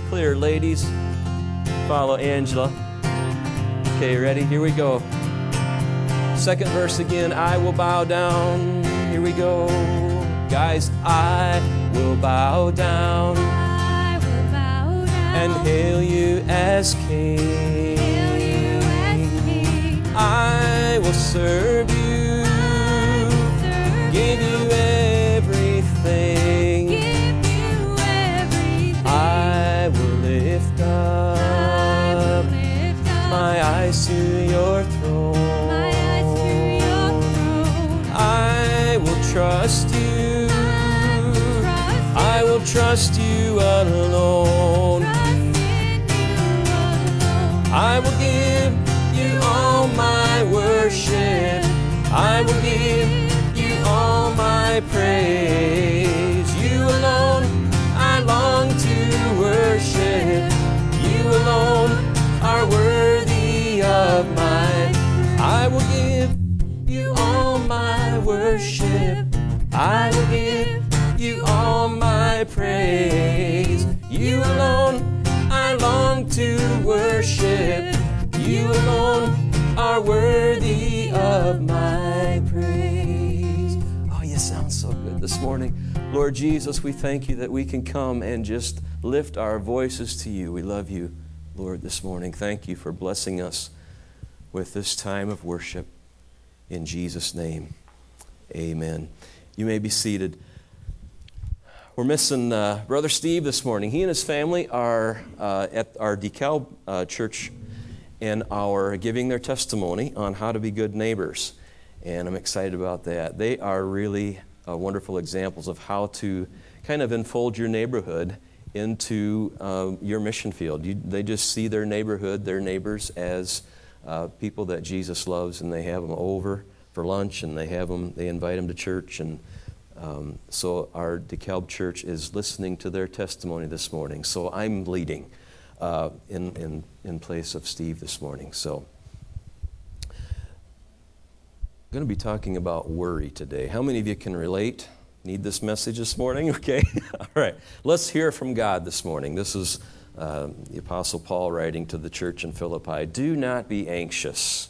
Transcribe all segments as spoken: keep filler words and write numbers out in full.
clear. Ladies, follow Angela. Okay, ready? Here we go. Second verse again. I will bow down. Here we go. Guys, I will bow down. I will bow down. And hail you as King. Hail you as King. I will serve you. I will serve Give you. you everything. Give you everything. I will lift up, I will lift up my eyes to your throne. my eyes to your throne. I will trust you. I will trust I will trust you alone. trust in you alone. I will give you all my worship. I will give you all my praise. You alone I long to worship. You alone are worthy of mine. I will give you all my worship. I will give you all my praise. You alone I long to worship. You alone are worthy of my praise. Oh, you sound so good this morning. Lord Jesus, we thank you that we can come and just lift our voices to you. We love you, Lord, this morning. Thank you for blessing us with this time of worship. In Jesus' name, amen. You may be seated. We're missing uh, Brother Steve this morning. He and his family are uh, at our DeKalb uh, church and are giving their testimony on how to be good neighbors. And I'm excited about that. They are really uh, wonderful examples of how to kind of enfold your neighborhood into uh, your mission field. You, they just see their neighborhood, their neighbors, as uh, people that Jesus loves, and they have them over for lunch, and they have them, they invite them to church. And um, so our DeKalb church is listening to their testimony this morning. So I'm leading uh, in, in, in place of Steve this morning. So I'm going to be talking about worry today. How many of you can relate? Need this message this morning? Okay. All right. Let's hear from God this morning. This is uh, the Apostle Paul writing to the church in Philippi. Do not be anxious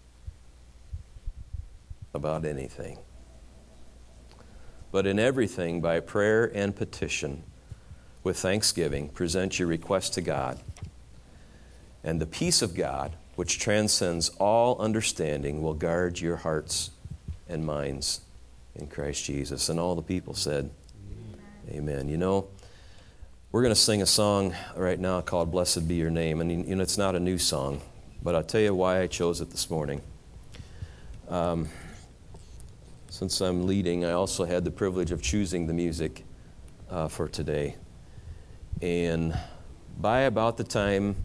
about anything, but in everything by prayer and petition with thanksgiving present your requests to God, and the peace of God, which transcends all understanding, will guard your hearts and minds in Christ Jesus. And all the people said, Amen. Amen. You know, we're going to sing a song right now called Blessed Be Your Name. And you know, it's not a new song, but I'll tell you why I chose it this morning. Um, since I'm leading, I also had the privilege of choosing the music uh, for today. And by about the time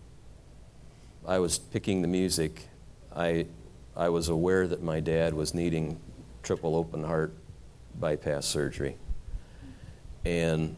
I was picking the music, I I was aware that my dad was needing triple open heart bypass surgery. And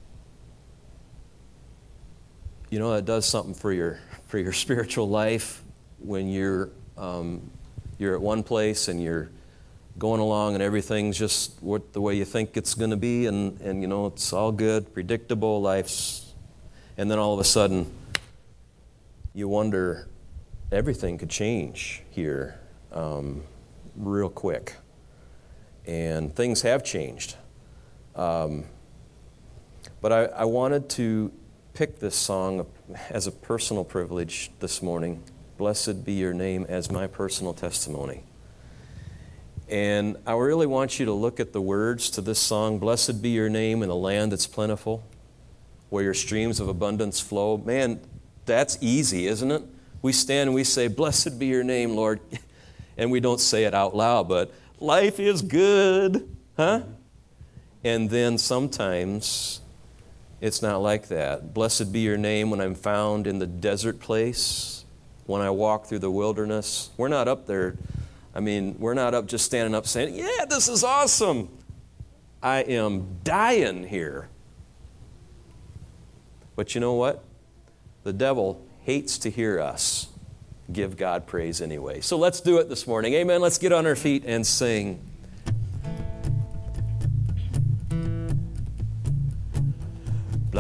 you know, that does something for your for your spiritual life when you're um, you're at one place and you're going along and everything's just what the way you think it's going to be, and, and you know, it's all good, predictable, life's, and then all of a sudden you wonder, everything could change here um, real quick. And things have changed. Um, but I, I wanted to pick this song as a personal privilege this morning. Blessed be your name, as my personal testimony. And I really want you to look at the words to this song. Blessed be your name in a land that's plentiful, where your streams of abundance flow. Man, that's easy, isn't it? We stand and we say, blessed be your name, Lord. And we don't say it out loud, but life is good, huh? And then sometimes it's not like that. Blessed be your name when I'm found in the desert place, when I walk through the wilderness. We're not up there. I mean, we're not up just standing up saying, yeah, this is awesome. I am dying here. But you know what? The devil hates to hear us give God praise anyway. So let's do it this morning. Amen. Let's get on our feet and sing.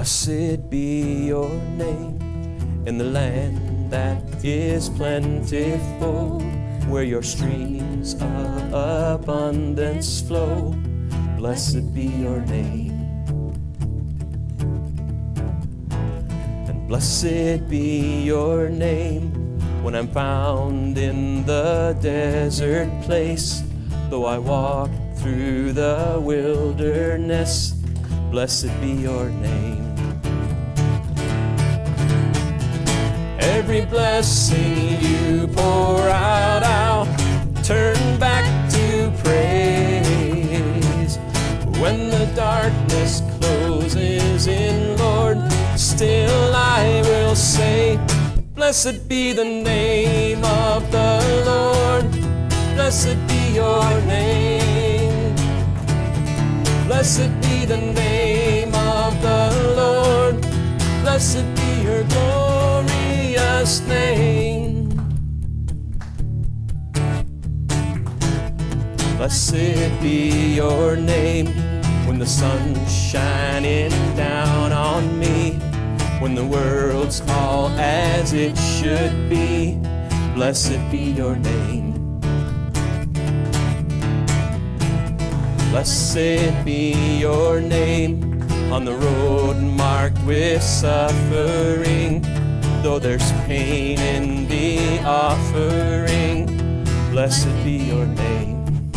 Blessed be your name in the land that is plentiful, where your streams of abundance flow. Blessed be your name. And blessed be your name when I'm found in the desert place, though I walk through the wilderness. Blessed be your name. Every blessing you pour out, I'll turn back to praise. When the darkness closes in, Lord, still I will say, blessed be the name of the Lord. Blessed be your name. Blessed be the name of the Lord. Blessed be your glorious name. Blessed be your name when the sun's shining down on me, when the world's all as it should be. Blessed be your name. Blessed be your name on the road marked with suffering, though there's pain in the offering. Blessed be your name.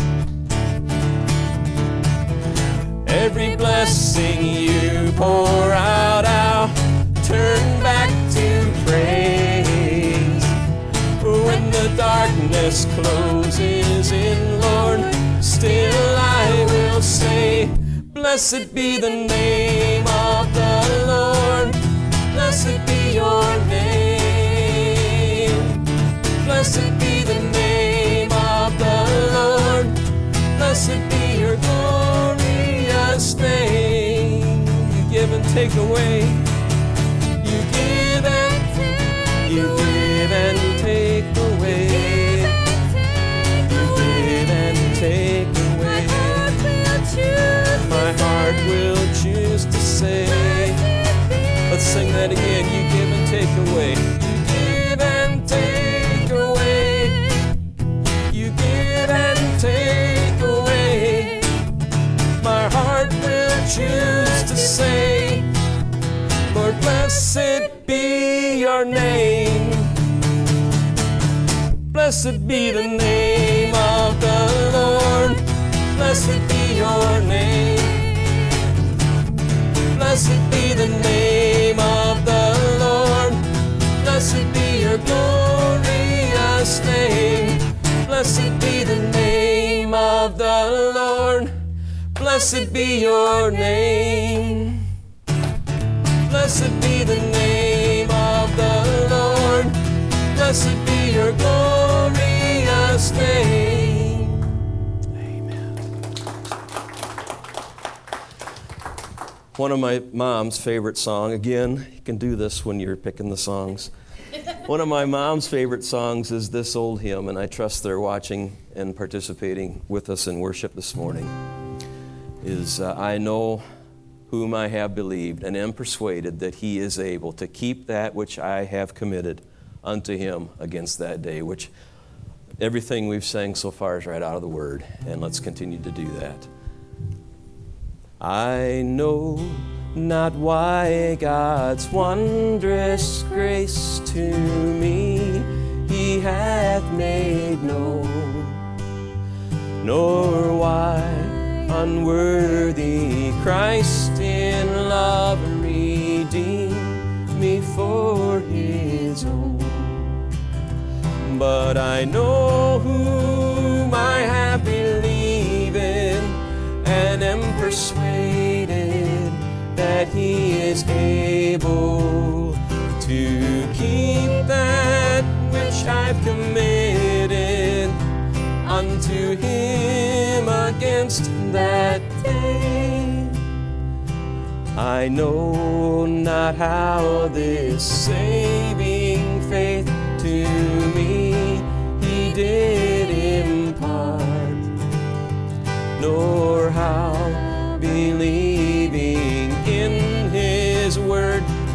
Every blessing you pour out, I'll turn back to praise. When the darkness closes in, Lord, still I will say, blessed be the name of the Lord. Blessed be your name. Blessed be the name of the Lord. Blessed be your glorious name. You give and take away. You give and you give and take away. You give and take away. My heart will choose to say. Let's sing that again. You give and take away. You give and take away. You give and take away. My heart will choose to say, Lord, blessed be your name. Blessed be the name of the Lord. Blessed be your name. Blessed be the name of the Lord. Blessed be your glorious name. Blessed be the name of the Lord. Blessed be your name. Blessed be the name of the Lord. Blessed be your glorious name. Amen. One of my mom's favorite songs, again, you can do this when you're picking the songs. One of my mom's favorite songs is this old hymn, and I trust they're watching and participating with us in worship this morning, is uh, I know whom I have believed, and am persuaded that he is able to keep that which I have committed unto him against that day, which everything we've sang so far is right out of the Word, and let's continue to do that. I know not why God's wondrous grace to me he hath made known, nor why unworthy Christ in love redeemed me for his own. But I know whom I have believed in, and am persuaded that he is able to keep that which I've committed unto him against that day. I know not how this saving faith to me he did impart, nor how believing in his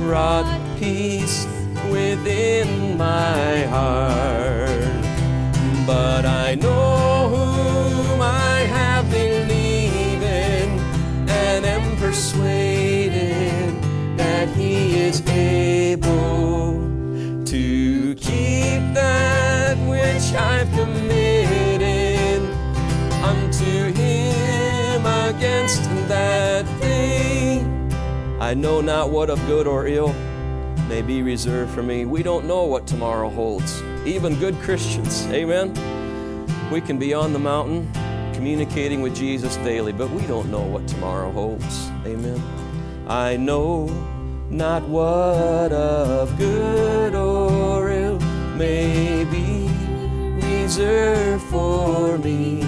wrought peace within my heart. But I know whom I have believed in, and am persuaded that He is able to keep that which I've committed unto Him against that day. I know not what of good or ill may be reserved for me. We don't know what tomorrow holds. Even good Christians, amen? We can be on the mountain communicating with Jesus daily, but we don't know what tomorrow holds, amen? I know not what of good or ill may be reserved for me,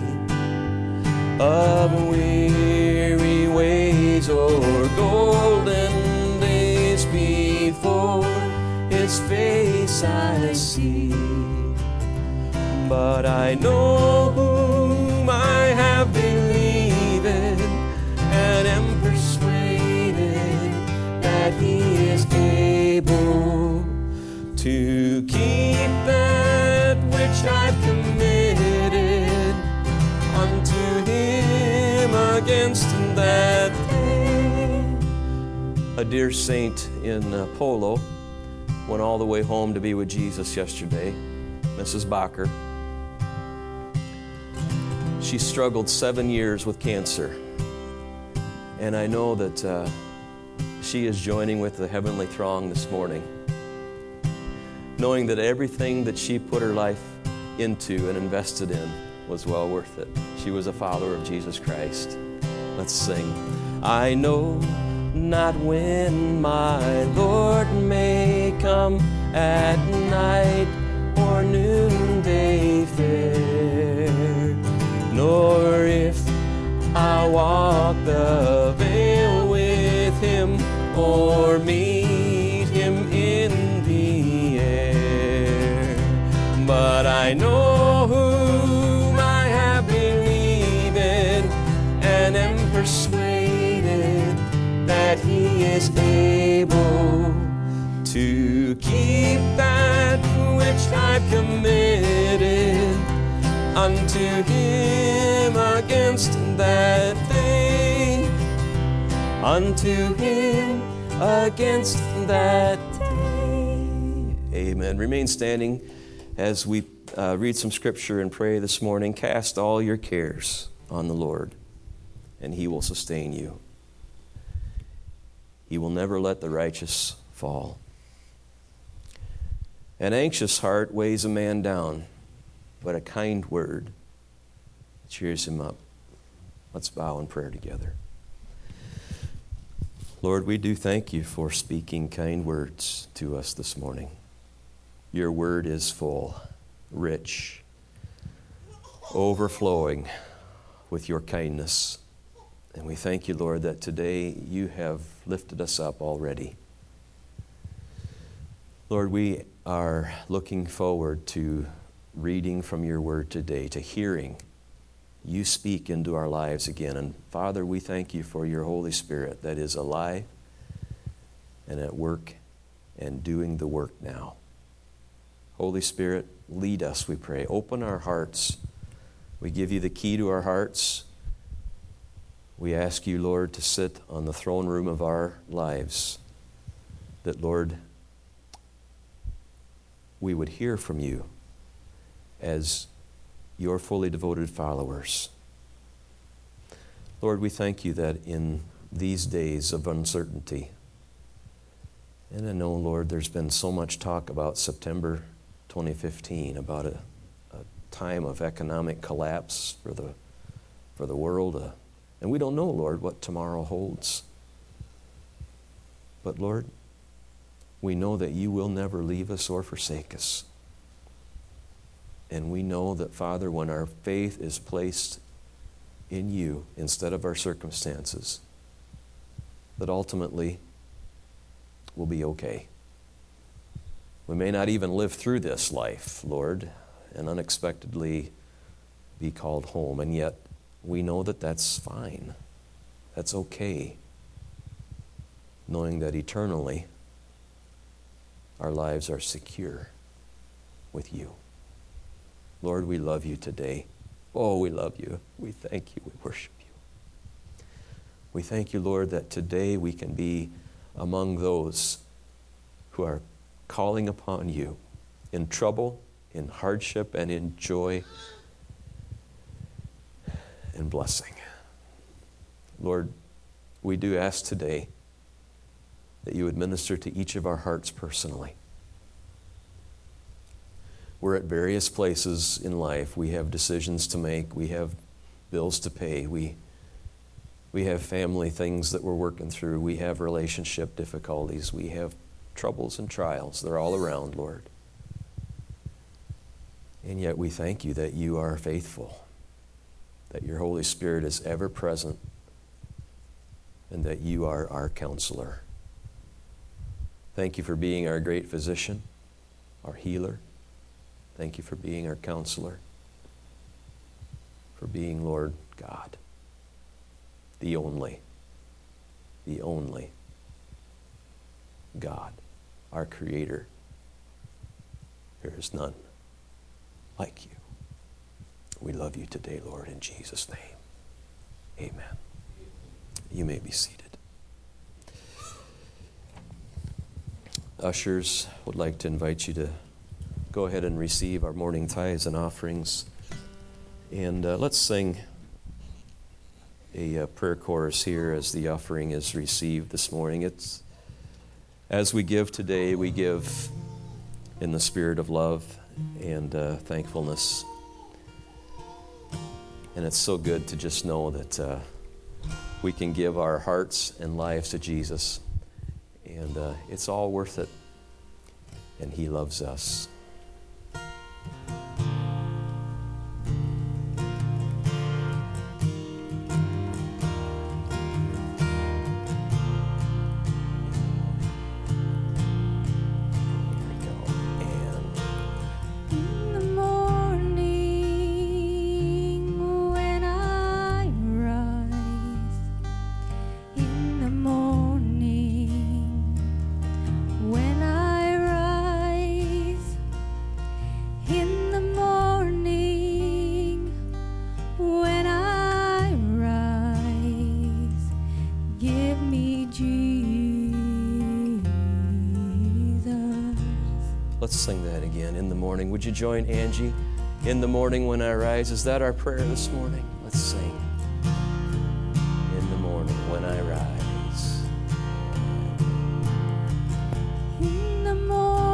of weary ways or golden days before His face I see. But I know whom I have believed and am persuaded that He is able to keep that which I've committed unto Him against that day. A dear saint in uh, Polo went all the way home to be with Jesus yesterday, Missus Bacher. She struggled seven years with cancer. And I know that uh, she is joining with the heavenly throng this morning, knowing that everything that she put her life into and invested in was well worth it. She was a follower of Jesus Christ. Let's sing. I know not when my Lord may come, at night or noonday fair, nor if I walk the vale with Him or meet Him in the air. But I know whom I have believed and am persuaded that He is able to keep that which I've committed unto Him against that day, unto Him against that day. Amen. Remain standing as we uh, read some scripture and pray this morning. Cast all your cares on the Lord, and He will sustain you. He will never let the righteous fall. An anxious heart weighs a man down, but a kind word cheers him up. Let's bow in prayer together. Lord, we do thank You for speaking kind words to us this morning. Your word is full, rich, overflowing with Your kindness. And we thank You, Lord, that today You have lifted us up already. Lord, we are looking forward to reading from Your word today, to hearing You speak into our lives again. And Father, we thank You for Your Holy Spirit that is alive and at work and doing the work now. Holy Spirit, lead us, we pray. Open our hearts. We give You the key to our hearts. We ask You, Lord, to sit on the throne room of our lives, that, Lord, we would hear from You as Your fully devoted followers. Lord, we thank You that in these days of uncertainty, and I know, Lord, there's been so much talk about September twenty fifteen, about a, a time of economic collapse for the, for the world, uh, and we don't know, Lord, what tomorrow holds. But, Lord, we know that You will never leave us or forsake us. And we know that, Father, when our faith is placed in You instead of our circumstances, that ultimately we'll be okay. We may not even live through this life, Lord, and unexpectedly be called home, and yet we know that that's fine. That's okay, knowing that eternally our lives are secure with you. Lord, we love you today. Oh, we love you. We thank you. We worship you. We thank you, Lord, that today we can be among those who are calling upon you in trouble, in hardship, and in joy and blessing. Lord, we do ask today that you would minister to each of our hearts personally. We're at various places in life. We have decisions to make. We have bills to pay. We, we have family things that we're working through. We have relationship difficulties. We have troubles and trials. They're all around, Lord. And yet we thank you that you are faithful, that your Holy Spirit is ever present, and that you are our counselor. Thank you for being our great physician, our healer. Thank you for being our counselor, for being, Lord God, the only, the only God, our Creator. There is none like you. We love you today, Lord, in Jesus' name. Amen. You may be seated. Ushers would like to invite you to go ahead and receive our morning tithes and offerings. And uh, let's sing a uh, prayer chorus here as the offering is received this morning. It's as we give today, we give in the spirit of love and uh, thankfulness. And it's so good to just know that uh, we can give our hearts and lives to Jesus. And uh, it's all worth it. And He loves us. Let's sing that again. In the morning. Would you join Angie? In the morning when I rise. Is that our prayer this morning? Let's sing. In the morning when I rise. In the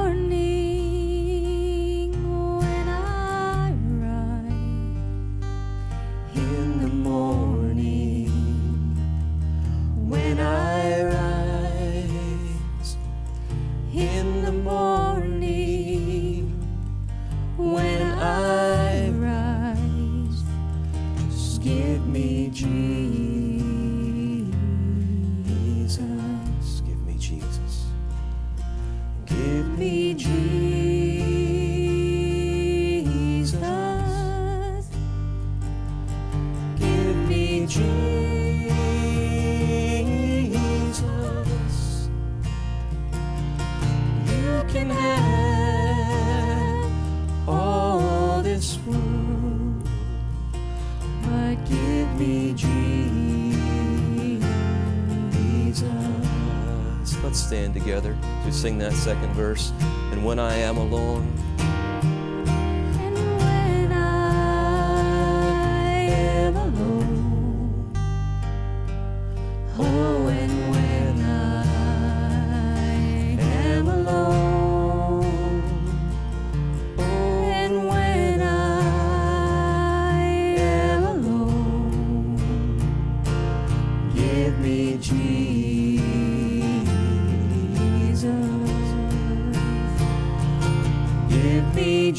morning when I rise. In the morning when I rise. In the morning when I rise, just give me Jesus. Give me Jesus. Give me Jesus. Give me Jesus. You can have all this world, but give me Jesus. Let's stand together to sing that second verse. And when I am alone, And when I am alone, oh, and when I am alone, and when I am alone, give me Jesus. Give me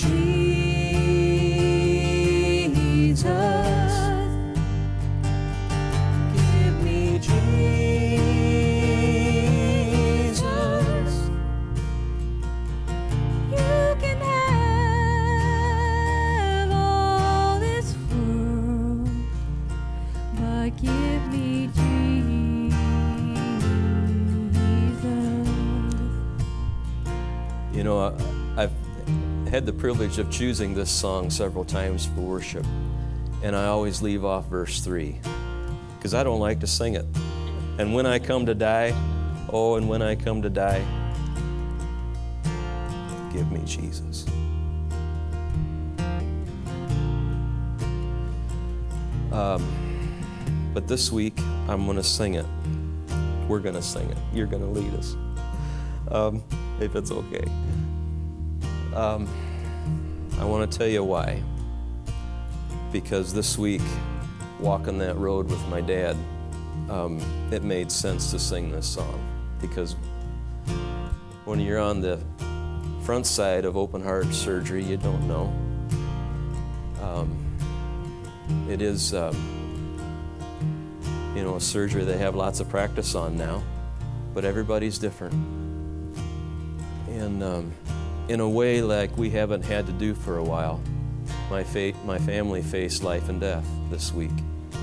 Jesus. Give me Jesus. You can have all this world, but give me Jesus. You know, I, I've had the privilege of choosing this song several times for worship, and I always leave off verse three because I don't like to sing it. And when I come to die, oh, and when I come to die, give me Jesus. Um, but this week, I'm going to sing it. We're going to sing it. You're going to lead us, um, if it's okay. Um, I want to tell you why. Because this week, walking that road with my dad, um, it made sense to sing this song. Because when you're on the front side of open heart surgery, you don't know. Um, it is, um, you know, a surgery they have lots of practice on now, but everybody's different. And um, in a way like we haven't had to do for a while, my, fa- my family faced life and death this week.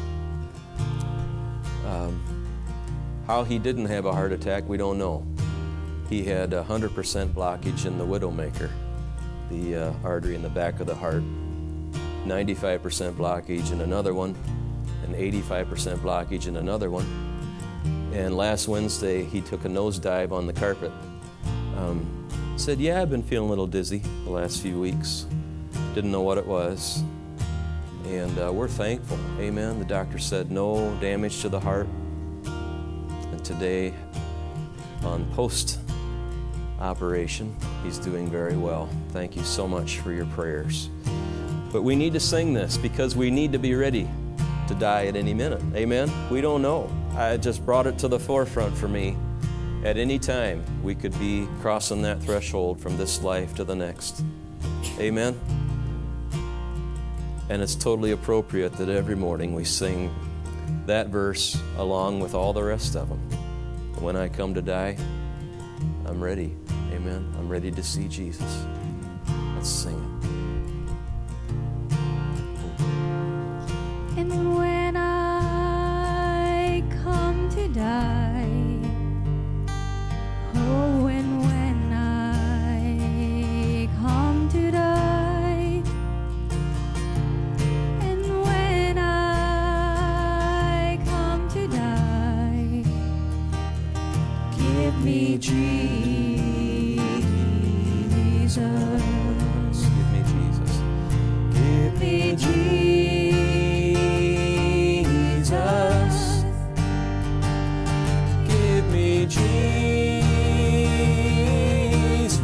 Um, how he didn't have a heart attack, we don't know. He had one hundred percent blockage in the widowmaker, the uh, artery in the back of the heart, ninety-five percent blockage in another one, and eighty-five percent blockage in another one. And last Wednesday, he took a nosedive on the carpet. Um, said, yeah, I've been feeling a little dizzy the last few weeks. Didn't know what it was. And uh, we're thankful, amen. The doctor said no damage to the heart. And today, on post-operation, he's doing very well. Thank you so much for your prayers. But we need to sing this because we need to be ready to die at any minute. Amen? We don't know. I just brought it to the forefront for me. At any time, we could be crossing that threshold from this life to the next. Amen? And it's totally appropriate that every morning we sing that verse along with all the rest of them. When I come to die, I'm ready. Amen? I'm ready to see Jesus. Let's sing it. And when I come to die, oh, and when I come to die, and when I come to die, give me Jesus. Give me Jesus. Give me Jesus. Give me Jesus.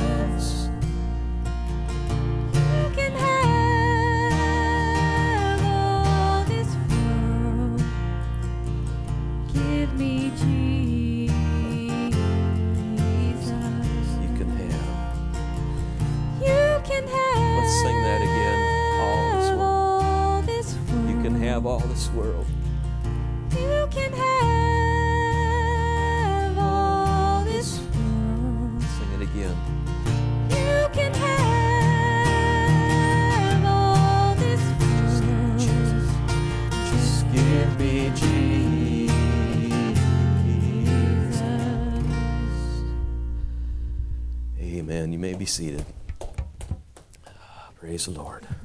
You can have all this world. Give me Jesus. You can have. You can have. Let's sing that again. All this world. All this world. You can have all this world. You can have all this world. Sing it again. You can have all this world. Jesus. Just give me Jesus. Amen. You may be seated. Praise the Lord.